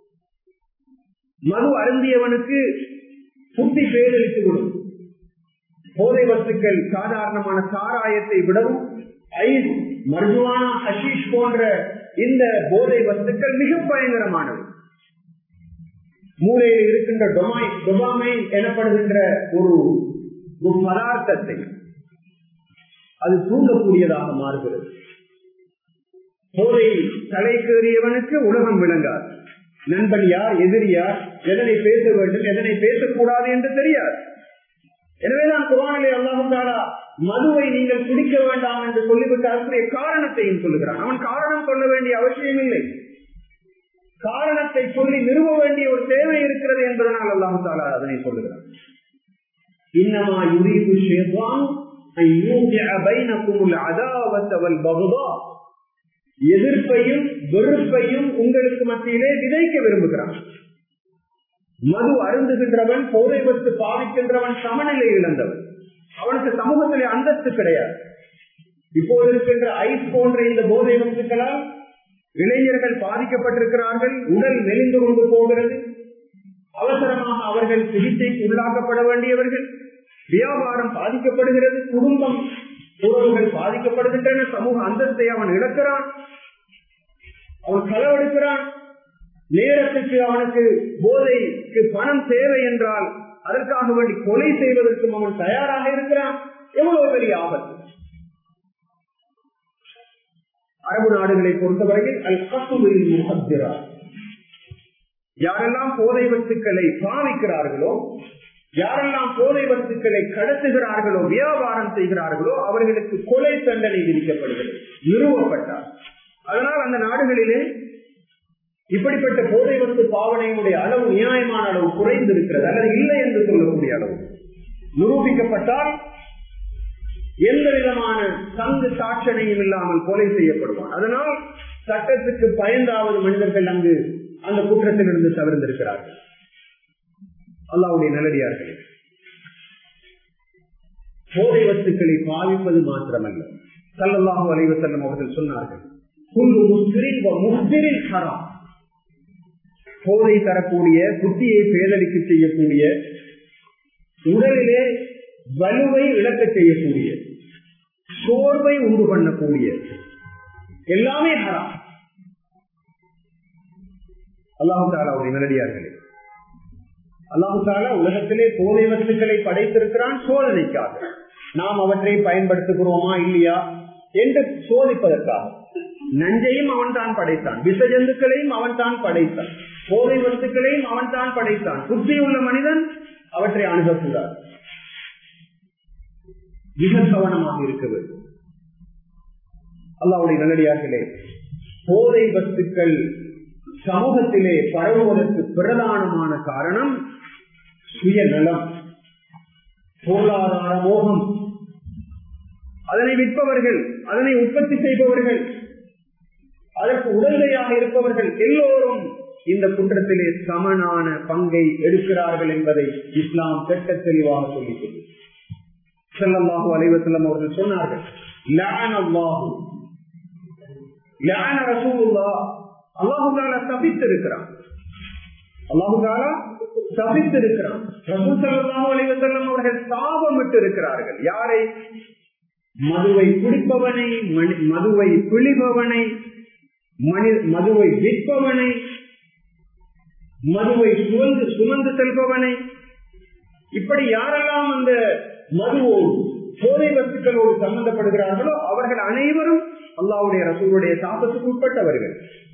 மது அருந்தியவனுக்கு புத்தி பேரழித்து விடும். போதை வஸ்துக்கள் சாதாரணமான சாராயத்தை விடவும் ஐஸ், மர்ஜுவானா, ஹஷீஷ் போன்ற இந்த போதை வஸ்துக்கள் மிக பயங்கரமானவை. மூளையில் இருக்கின்ற டொபாமைன் எனப்படுகின்ற ஒரு பதார்த்தத்தை அது தூண்டக்கூடியதாக மாறுகிறது. போதை தலைக்கேறியவனுக்கு உலகம் விளங்காது. நண்பன் யார், எதிரி யார், எதனை பேச வேண்டும், எதனை பேசக்கூடாது என்று தெரியாது. எனவேதான் குர்ஆனிலே அல்லாஹ் தஆலா மதுவை நீங்கள் குடிக்க வேண்டாம் என்று சொல்லிவிட்டு அதற்குரிய காரணத்தையும் சொல்லுகிறான். அவன் காரணம் சொல்ல வேண்டிய அவசியம் இல்லை, காரணத்தை சொல்லி நிறுவ வேண்டிய ஒரு தேவை இருக்கிறது என்பதனால் அல்லாஹ் தஆலா அதனை சொல்லுகிறான். இன்னமா யுரீது ஷைத்தான் அன் யூகிஅ பைனகுமுல் அதாவத வல் பக்தா, எதிர்ப்பையும் வெறுப்பையும் உங்களுக்கு மத்தியிலே விதைக்க விரும்புகிறான். மது அருந்துகின்றவன், போதை வஸ்து பாவிக்கின்றவன் சமநிலை இழந்தவன். அவனுக்கு சமூகத்திலே அந்தஸ்து கிடையாது. இப்போது இருக்கின்ற ஐஸ் போன்ற இந்த போதை வஸ்துக்களால் இளைஞர்கள் பாதிக்கப்பட்டிருக்கிறார்கள். உடல் மெலிந்து கொண்டு போகிறது. அவசரமாக அவர்கள் சிகிச்சைக்கு உள்ளாக்கப்பட வேண்டியவர்கள். வியாபாரம் பாதிக்கப்படுகிறது. குடும்பம் உறவுகள் பாதிக்கப்படுகின்றன. சமூக அந்தஸ்தை அவன் இழக்கிறான். அவன் களவெடுக்கிறான். நேரத்துக்கு அவனுக்கு போதைக்கு பணம் தேவை என்றால் அதற்காக வேண்டி கொலை செய்வதற்கும் அவன் தயாராக இருக்கிறான். எவ்வளவு பெரிய ஆபத்து! அரபு நாடுகளை பொறுத்தவரையில் அல் கஸ்துல் முஹத்திரா, யாரெல்லாம் போதை வஸ்துக்களை பாவிக்கிறார்களோ, யாரெல்லாம் போதை வஸ்துக்களை கடத்துகிறார்களோ, வியாபாரம் செய்கிறார்களோ அவர்களுக்கு கொலை தண்டனை விதிக்கப்படுகிறது, நிறுவப்பட்டார். அதனால் அந்த நாடுகளிலே இப்படிப்பட்ட போதை வஸ்து பாவனையுடைய அளவு நியாயமான அளவு குறைந்திருக்கிறது, அல்லது இல்லை என்று சொல்லக்கூடிய அளவு நிரூபிக்கப்பட்டால் எந்த விதமான சங்கு சாட்சனையும் இல்லாமல் கொலை செய்யப்படுவான். அதனால் சட்டத்துக்கு பயந்தாவது மனிதர்கள் அங்கு அந்த குற்றத்தில் இருந்து தவிர்த்திருக்கிறார்கள். அல்லாஹ்வுடைய நல்லடியார்களே, போதை வஸ்துக்களை பாவிப்பது மாத்திரமல்ல, ஸல்லல்லாஹு அலைஹி வஸல்லம் அவர்கள் சொன்னார்கள், குல்லு முஸ்ரின் வ முஃப்திரின் ஹராம். போதை தரக்கூடிய, புத்தியை பேதலிக்க செய்யக்கூடிய, உடலிலே வலுவை இழக்க செய்யக்கூடிய, சோர்வை உண்டு பண்ணக்கூடிய எல்லாமே ஹராம். அல்லாஹ் தஆலாவுடைய நல்லடியார்களே, அல்லாஹ் தஆலா உலகத்திலே போதை வஸ்துக்களை படைத்திருக்கிறான் சோதனைக்காக. நாம் அவற்றை பயன்படுத்துகிறோமா இல்லையா என்று சோதிப்பதற்காக. நஞ்சையும் அவன் தான் படைத்தான், விஷ ஜந்துக்களையும் அவன் தான் படைத்தான், போதை வஸ்துக்களையும் அவன் தான் படைத்தான். புத்தியுள்ள மனிதன் அவற்றை அணுகக்கூடாது, மிக கவனமாக இருக்க வேண்டும். அல்லாஹ்வுடைய நல்லடியார்களே, போதை வஸ்துக்கள் சமூகத்திலே பரவுவதற்கு பிரதானமான காரணம் சுயநலம், பொருளாதார மோகம். அதனை விற்பவர்கள், அதனை உற்பத்தி செய்பவர்கள், அதற்கு உடந்தையாக இருப்பவர்கள் எல்லோரும் இந்த குற்றத்திலே சமனான பங்கை எடுக்கிறார்கள் என்பதை இஸ்லாம் திட்ட தெளிவாக சொல்லியது. ஸல்லல்லாஹு அலைஹி வஸல்லம் அவர்கள் சொன்னார்கள், லஅனல்லாஹு லஅன ரசூலுல்லாஹ், அல்லாஹ் தஆலா சபித்திருக்கிறான், அல்லாஹ் தஆலா சபித்திருக்கிறான். ரசூல் ஸல்லல்லாஹு அலைஹி வஸல்லம் அவர்கள் சாபமிட்டு இருக்கிறார்கள். யாரை? மதுவை குடிப்பவனை, மதுவை பிழிபவனை, மதுவை விற்பவனை, மதுவை சுமந்து சுமந்து செல்பவனை. இப்படி யாரெல்லாம் அந்த மதுவோடு, போதை வஸ்துக்களோடு சம்பந்தப்படுகிறார்களோ அவர்கள் அனைவரும் அல்லாஹ்வுடைய ரசூலுடைய சாபத்துக்கு உட்பட்டவர்கள்.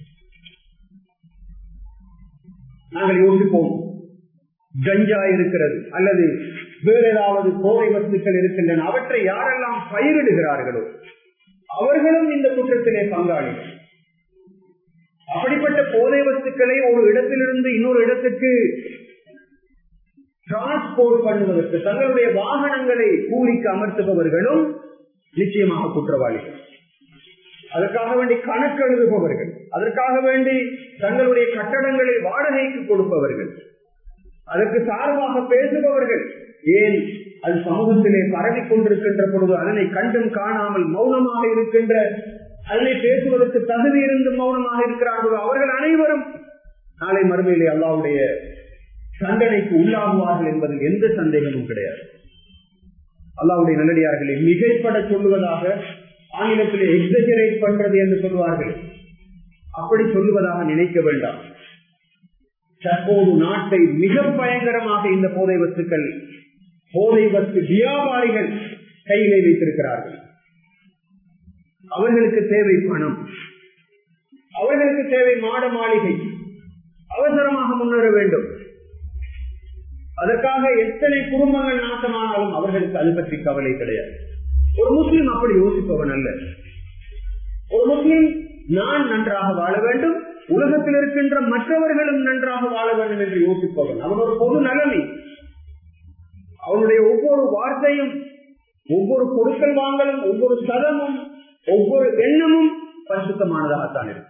நாங்கள் யோசிப்போம், கஞ்சா இருக்கிறது அல்லது வேறு ஏதாவது போதை வஸ்துக்கள் இருக்கின்றன, அவற்றை யாரெல்லாம் பயிரிடுகிறார்களோ அவர்களும் இந்த குற்றத்திலே பங்காளிகள். அப்படிப்பட்ட போதை வஸ்துக்களை ஒரு இடத்திலிருந்து இன்னொரு இடத்துக்கு டிரான்ஸ்போர்ட் பண்ணுவதற்கு தங்களுடைய வாகனங்களை கூலிக்கு அமர்த்துபவர்களும் நிச்சயமாக குற்றவாளிகள். அதற்காக வேண்டி கணக்கு எழுதுபவர்கள், அதற்காக வேண்டி தங்களுடைய கட்டடங்களை வாடகைக்கு கொடுப்பவர்கள், அதற்கு சார்பாக பேசுபவர்கள், ஏன் அது சமூகத்திலே பரவி கொண்டிருக்கின்ற பொழுது அதனை கண்டும் காணாமல் மௌனமாக இருக்கின்ற, அதனை பேசுவதற்கு தகுதி இருந்து மௌனமாக இருக்கிறார்களோ அவர்கள் அனைவரும் நாளை மறுமையிலே அல்லாஹ்வுடைய தண்டனைக்கு உள்ளாகுவார்கள் என்பதில் எந்த சந்தேகமும் கிடையாது. அல்லாஹ்வுடைய நல்லடியார்களை மிகைப்பட சொல்லுவதாக ஆங்கிலத்திலே எக்ஸஜரேட் பண்றது என்று சொல்வார்கள். அப்படி சொல்லுவதாக நினைக்க வேண்டாம். தற்போது நாட்டை மிக பயங்கரமாக இந்த போதை வஸ்துக்கள், போதை வஸ்து வியாபாரிகள் கையிலே வைத்திருக்கிறார்கள். அவர்களுக்கு தேவை பணம், அவர்களுக்கு தேவை மாட மாளிகை, அவசரமாக முன்னேற வேண்டும். அதற்காக எத்தனை குடும்பங்கள் நாசமானாலும் அவர்களுக்கு அது பற்றி கவலை கிடையாது. ஒரு முஸ்லிம் அப்படி யோசிப்பவன் அல்ல. ஒரு முஸ்லிம் நான் நன்றாக வாழ வேண்டும், உலகத்தில் இருக்கின்ற மற்றவர்களும் நன்றாக வாழ வேண்டும் என்று யோசிப்பவன். அவன் ஒரு பொது நலனை, அவனுடைய ஒவ்வொரு வார்த்தையும், ஒவ்வொரு கொடுக்கல் வாங்கலும், ஒவ்வொரு சதமும், ஒவ்வொரு எண்ணமும் பரிசுத்தமானதாகத்தான் இருக்கும்.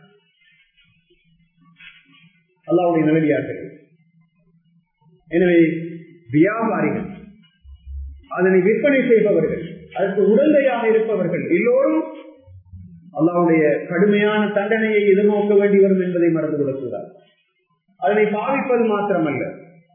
அல்லாஹ்வுடைய நல்லடியார்கள். எனவே வியாபாரிகள், அதனை விற்பனை செய்பவர்கள், அதற்கு உடந்தையாக இருப்பவர்கள் எல்லோரும் அல்லாஹ்வுடைய கடுமையான தண்டனையை எதிர்நோக்க வேண்டி வரும் என்பதை மறந்து விடக்கூடாது. அதனை பாவிப்பது மாத்திரமல்ல,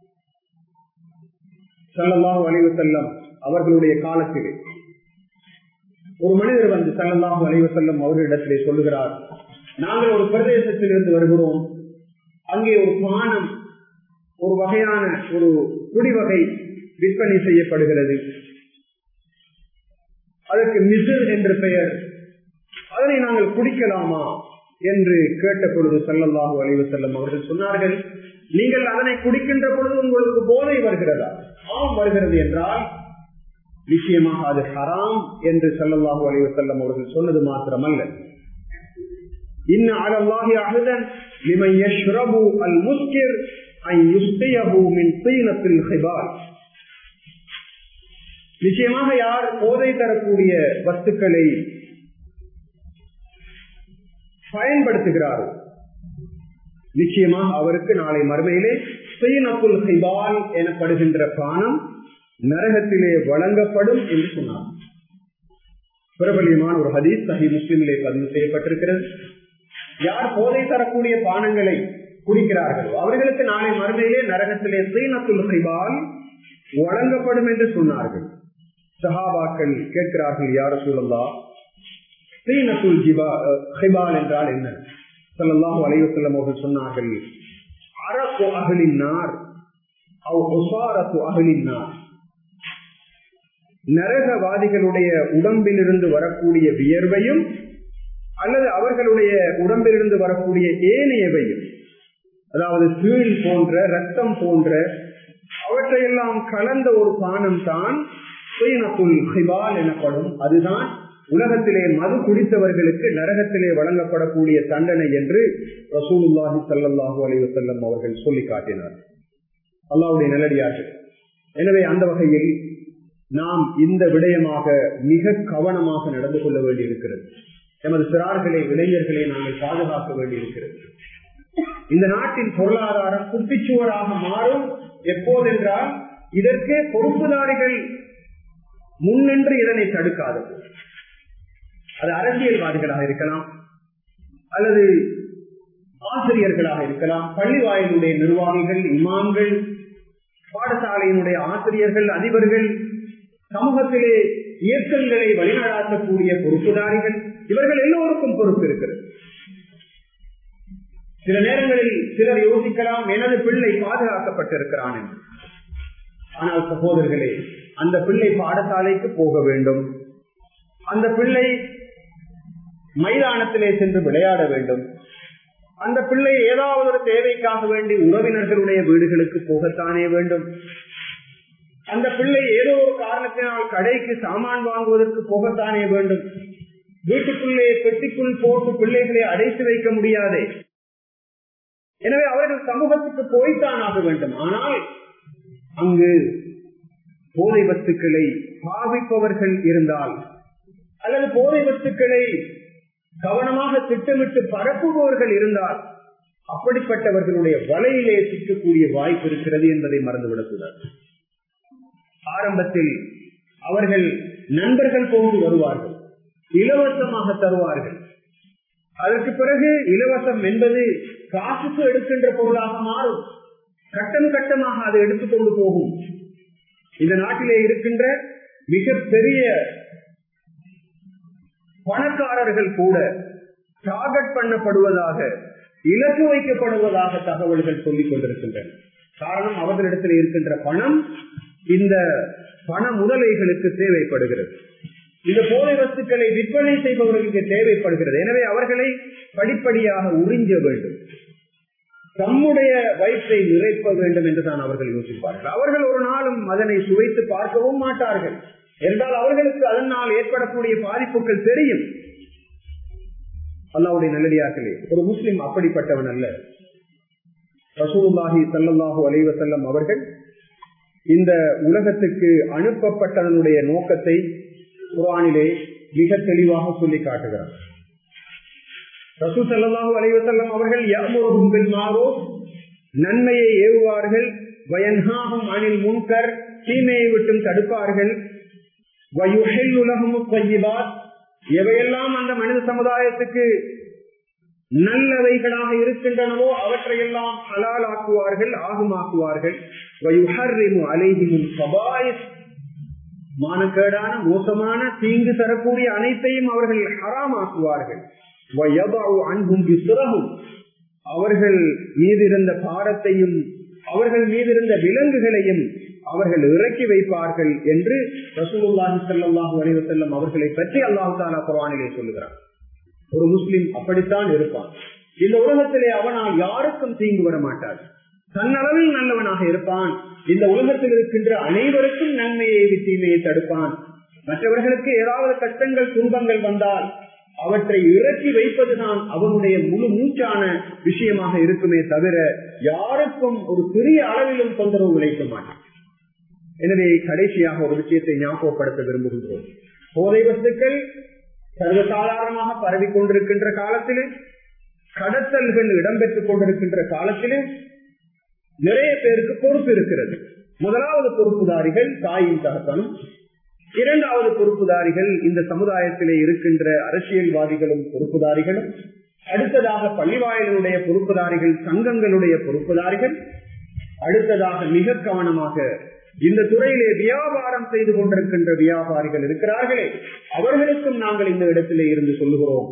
ஸல்லல்லாஹு அலைஹி வஸல்லம் அவர்களுடைய காலத்திலே ஒரு மனிதர் வந்து ஸல்லல்லாஹு அலைஹி வஸல்லம் அவர்களிடத்திலே சொல்லுகிறார், நாங்கள் ஒரு பிரதேசத்தில் இருந்து வருகிறோம், அங்கே ஒரு பானம், ஒரு வகையான ஒரு குடிவகை விற்பனை செய்யப்படுகிறது, அதற்கு மிஸ்ர் என்று பெயர், அதனை நாங்கள் குடிக்கலாமா என்று கேட்ட பொழுது ஸல்லல்லாஹு அலைஹி வஸல்லம் அவர்கள் சொன்னார்கள், நீங்கள் அதனை குடிக்கின்ற பொழுது உங்களுக்கு போதை வருகிறதா? ஆம் வருகிறது என்றால் நிச்சயமாக அது ஹராம் என்று ஸல்லல்லாஹு அலைஹி வஸல்லம் அவர்கள் சொன்னது மாத்திரமல்ல, இன்ன அலல்லாஹி அஹ்தன் லிமன் யஷ்ரபு அல் முஸ்கிர் அன் யுஸ்தியஹு மின் தீனத்தில் ஹிபால். நிச்சயமாக யார் போதை தரக்கூடிய வஸ்துக்களை பயன்படுத்துகிறாரோ நிச்சயமாக அவருக்கு நாளை மறுமையிலே தீனத்துல் ஹிபால் எனப்படுகின்ற பானம் நரகத்திலே வழங்கப்படும் என்று சொன்னார். பிரபலியமான ஒரு ஹதீஸ் சஹீஹ் முஸ்லிமிலே பதிவு செய்யப்பட்டிருக்கிறது. யார் போதை தரக்கூடிய பானங்களை குடிக்கிறார்களோ அவர்களுக்கு நாளை மறுமையிலே நரகத்திலே தீனத்துல் ஹிபால் வழங்கப்படும் என்று சொன்னார்கள். சஹாபாக்கள் கேட்கிறார்கள், யா ரசூலல்லாஹ், தீனத்துல் ஹிபால் என்றால் என்ன? ஸல்லல்லாஹு அலைஹி வஸல்லம் அவர்கள் சொன்னார்கள், அரகு அஹ்லின் நார் அவ் உஸாரத்து அஹ்லின் நார். நரகவாதிகளுடைய உடம்பிலிருந்து வரக்கூடிய வியர்வையும் அல்லது அவர்களுடைய உடம்பிலிருந்து வரக்கூடிய ஏனையவையும், அதாவது தீழ் போன்ற ரத்தம் போன்ற அவற்றையெல்லாம் கலந்த ஒரு பானம் தான் தீனத்துல் ஹிபால் எனப்படும். அதுதான் உலகத்திலே மது குடித்தவர்களுக்கு நரகத்திலே வழங்கப்படக்கூடிய தண்டனை என்று ரசூலுல்லாஹி ஸல்லல்லாஹு அலைஹி வஸல்லம் அவர்கள் சொல்லி காட்டினார். அல்லாஹ்வுடைய நல்லடியார்கள். எனவே அந்த வகையில் நாம் இந்த விடயமாக மிக கவனமாக நடந்து கொள்ள வேண்டியிருக்கிறது. எமது சிறார்களை, இளைஞர்களை நாங்கள் பாதுகாக்க வேண்டியிருக்கிறது. இந்த நாட்டின் பொருளாதாரம் குட்டிச்சுவராக மாறும் எப்போதென்றால் இதற்கு பொறுப்புதாரிகள் முன்னின்று இதனை தடுக்காதது. அது அரசியல்வாதிகளாக இருக்கலாம், அல்லது ஆசிரியர்களாக இருக்கலாம், பள்ளி வாயிலுடைய நிர்வாகிகள், இமாம்கள், பாடசாலையினுடைய ஆசிரியர்கள், அதிபர்கள், சமூகத்திலே இயக்கங்களை வழிநடாத்தக்கூடிய பொறுப்புதாரிகள், இவர்கள் எல்லோருக்கும் பொறுப்பு இருக்கிறது. சில நேரங்களில் சிலர் யோசிக்கலாம், எனது பிள்ளை பாதுகாக்கப்பட்டிருக்கிறான் என்று. ஆனால் சகோதரர்களே, அந்த பிள்ளை பாடசாலைக்கு போக வேண்டும், அந்த பிள்ளை மைதானத்திலே சென்று விளையாட வேண்டும், அந்த பிள்ளை ஏதாவது ஒரு தேவைக்காக வேண்டி உறவினர்களுடைய வீடுகளுக்கு போகத்தானே வேண்டும், அந்த பிள்ளை ஏதோ ஒரு காரணத்தினால் கடைக்கு சாமான் வாங்குவதற்கு போகத்தானே வேண்டும். வீட்டுக்குள்ளே பெட்டிக்குள் போட்டு பிள்ளைகளை அடைத்து வைக்க முடியாதே. எனவே அவர்கள் சமூகத்துக்கு போய்த்தான் ஆக வேண்டும். ஆனால் அங்கு போதை வஸ்துக்களை பாவிப்பவர்கள் இருந்தால், அல்லது போதை வஸ்துக்களை கவனமாக திட்டமிட்டு பரப்புபவர்கள் இருந்தால் அப்படிப்பட்டவர்களுடைய வலையிலே சிக்கக்கூடிய வாய்ப்பு இருக்கிறது என்பதை மறந்துவிடக்கூடாது. ஆரம்பத்தில் அவர்கள் நண்பர்கள் போன்று வருவார்கள், இலவசமாக தருவார்கள். அதற்கு பிறகு இலவசம் என்பது காசுக்கு எடுக்கின்ற பொருளாக மாறும். கட்டம் கட்டமாக அதை எடுத்துக்கொண்டு போகும். இந்த நாட்டிலே இருக்கின்ற மிக பெரிய பணக்காரர்கள் கூட டார்கெட் பண்ணப்படுவதாக, இலக்கு வைக்கப்படுவதாக தகவல்கள் சொல்லிக் கொண்டிருக்கின்றன. காரணம், அவர்களிடத்தில் இருக்கின்ற பணம் இந்த பண முதலைகளுக்கு தேவைப்படுகிறது. இந்த போதை வஸ்துக்களை விற்பனை செய்பவர்களுக்கு தேவைப்படுகிறது. எனவே அவர்களை படிப்படியாக உறிஞ்ச வேண்டும், தம்முடைய வயிற்றை நிறைப்ப வேண்டும் என்றுதான் அவர்கள் யோசிப்பார்கள். அவர்கள் ஒரு நாளும் அதனை சுவைத்து பார்க்கவும் மாட்டார்கள். என்றால் அவர்களுக்கு அதனால் ஏற்படக்கூடிய பாதிப்புகள் தெரியும். அல்லாஹ்வுடைய நல்லடியார்களே, ஒரு முஸ்லிம் அப்படிப்பட்டவன் அல்ல. ரசூலுல்லாஹி ஸல்லல்லாஹு அலைஹி வஸல்லம் அவர்கள் இந்த உலகத்துக்கு அனுப்பப்பட்டதனுடைய நோக்கத்தை குர்ஆனிலே மிக தெளிவாக சொல்லி காட்டுகிறார். ரசூல் ஸல்லல்லாஹு அலைஹி வஸல்லம் அவர்கள் யஅமுருஹும் பில் மஅரூஃப், நன்மையை ஏவுவார்கள், வயன்ஹாஹும் அனில் முன்கர், தீமையை விட்டும் தடுப்பார்கள், வயுஹில்லு லஹுமுத் தய்யிபாத், எவையெல்லாம் அந்த மனித சமுதாயத்துக்கு நல்லவைகளாக இருக்கின்றனவோ அவற்றையெல்லாம் ஹலால் ஆக்குவார்கள், ஆகுமாக்குவார்கள். வயுஹர்ரிமு அலைஹிமுல் கபாயிஸ், மானக்கேடான மோசமான தீங்கு தரக்கூடிய அனைத்தையும் அவர்கள் ஹராமாக்குவார்கள். வயதஉ அன்ஹும் பிஸ்ரஹும், அவர்கள் மீதிருந்த பாரத்தையும் அவர்கள் மீதிருந்த விலங்குகளையும் அவர்கள் இறக்கி வைப்பார்கள் என்று ரசூலுல்லாஹி ஸல்லல்லாஹு அலைஹி வஸல்லம் அவர்களை பற்றி அல்லாஹ் தஆலா குர்ஆனிலே சொல்லுகிறார். ஒரு முஸ்லிம் அப்படித்தான் இருப்பான். இந்த உலகத்திலே அவனால் யாருக்கும் தீங்கு வர மாட்டார். தன்னளவில் நல்லவனாக இருப்பான். இந்த உலகத்தில் இருக்கின்ற அனைவருக்கும் நன்மையை தீமையை தடுப்பான். மற்றவர்களுக்கு ஏதாவது கஷ்டங்கள் துன்பங்கள் வந்தால் அவற்றை இறக்கி வைப்பதுதான் அவனுடைய முழு மூச்சான விஷயமாக இருக்குமே தவிர யாருக்கும் ஒரு சிறிய அளவிலும் தொந்தரவு விளைக்க மாட்டான். எனவே கடைசியாக ஒரு விஷயத்தை ஞாபகப்படுத்த விரும்புகின்றோம். போதை வஸ்துக்கள் சர்வசாதாரணமாக பரவி கொண்டிருக்கின்ற காலத்திலே, கடத்தல்கள் இடம்பெற்றுக் கொண்டிருக்கின்ற காலத்திலே நிறைய பேருக்கு பொறுப்பு இருக்கிறது. முதலாவது பொறுப்புதாரிகள் தாயின் தகப்பனும், இரண்டாவது பொறுப்புதாரிகள் இந்த சமுதாயத்திலே இருக்கின்ற அரசியல்வாதிகளும் பொறுப்புதாரிகளும், அடுத்ததாக பள்ளிவாயலுடைய பொறுப்புதாரிகள், சங்கங்களுடைய பொறுப்புதாரிகள், அடுத்ததாக மிக கவனமாக இந்த துறையிலே வியாபாரம் செய்து கொண்டிருக்கின்ற வியாபாரிகள் இருக்கிறார்களே, அவர்களுக்கும் நாங்கள் இந்த இடத்திலே இருந்து சொல்லுகிறோம்,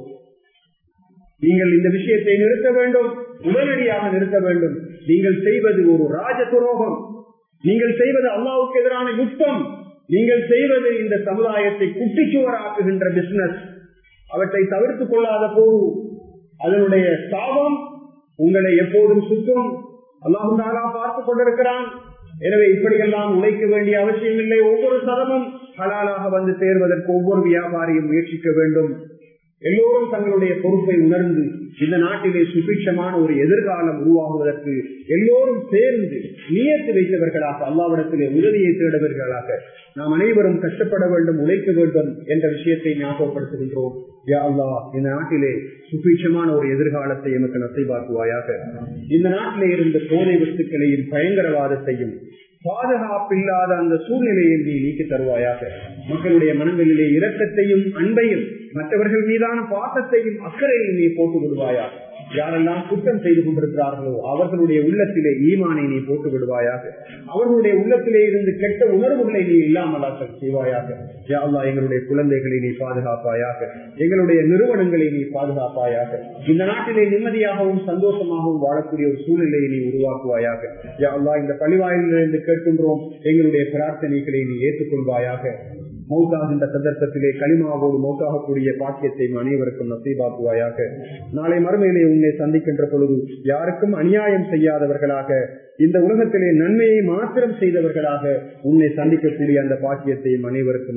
நீங்கள் இந்த விஷயத்தை நிறுத்த வேண்டும், உடனடியாக நிறுத்த வேண்டும். நீங்கள் செய்வது ஒரு ராஜ துரோகம், நீங்கள் செய்வது அல்லாஹ்வுக்கு எதிரான யுத்தம், நீங்கள் செய்வது இந்த சமுதாயத்தை குட்டிச்சுவராக்குகின்ற பிசினஸ். அவற்றை தவிர்த்துக் கொள்ளாத போது அதனுடைய சாபம் உங்களை எப்போதும் சுற்றும். அல்லாஹ் தஆலா பார்த்துக் கொண்டிருக்கிறான். எனவே இப்படியெல்லாம் உழைக்க வேண்டிய அவசியம் இல்லை. ஒவ்வொரு சதமும் ஹலாலாக வந்து சேர்வதற்கு ஒவ்வொரு வியாபாரியும் முயற்சிக்க வேண்டும். எல்லோரும் தங்களுடைய பொறுப்பை உணர்ந்து இந்த நாட்டிலே சுபிட்சமான ஒரு எதிர்காலம் உருவாகுவதற்கு எல்லோரும் சேர்ந்து நியத்து வைத்தவர்களாக, அல்லாஹ்விடத்திலே உதவியை தேடுவர்களாக நாம் அனைவரும் கஷ்டப்பட வேண்டும், உழைக்க வேண்டும் என்ற விஷயத்தை ஞாபகப்படுத்துகின்றோம். யா அல்லாஹ், இந்த நாட்டிலே சுபிட்சமான ஒரு எதிர்காலத்தை எமக்கு நசைபாக்குவாயாக. இந்த நாட்டிலே இருந்த போதை வஸ்துக்களையும் பயங்கரவாதத்தையும் பாதுகாப்பில்லாத அந்த சூழ்நிலையை நீ நீக்கி தருவாயாக. மக்களுடைய மனங்களிலே இரக்கத்தையும் அன்பையும் மற்றவர்கள் மீதான பாசத்தையும் அக்கறையில் நீ போட்டு விடுவாயாக. யாரெல்லாம் குற்றம் செய்து கொண்டிருக்கிறார்களோ அவர்களுடைய உள்ளத்திலே ஈமானை நீ போட்டு விடுவாயாக. அவர்களுடைய உள்ளத்திலே இருந்து கெட்ட உணர்வுகளை நீ இல்லாமலாக்க செய்வாயாக. யா அல்லாஹ், எங்களுடைய குழந்தைகளை நீ பாதுகாப்பாயாக, எங்களுடைய நிறுவனங்களை நீ பாதுகாப்பாயாக. இந்த நாட்டிலே நிம்மதியாகவும் சந்தோஷமாகவும் வாழக்கூடிய ஒரு சூழ்நிலையை நீ உருவாக்குவாயாக. யா அல்லாஹ், இந்த பள்ளிவாயிலிருந்து கேட்கின்றோம், எங்களுடைய பிரார்த்தனைகளை நீ ஏற்றுக்கொள்வாயாக. மௌத்தாகின்ற சந்தர்ப்பத்திலே களிமாவோடு மௌத்தாகக்கூடிய பாக்கியத்தை அனைவருக்கும் நசீபாக்குவாயாக. நாளை மறுமையிலே உன்னை சந்திக்கின்ற பொழுது யாருக்கும் அநியாயம் செய்யாதவர்களாக, இந்த உலகத்திலே நன்மையை மாத்திரம் செய்தவர்களாக உன்னை சந்திக்கக்கூடிய அந்த பாக்கியத்தை அனைவருக்கும்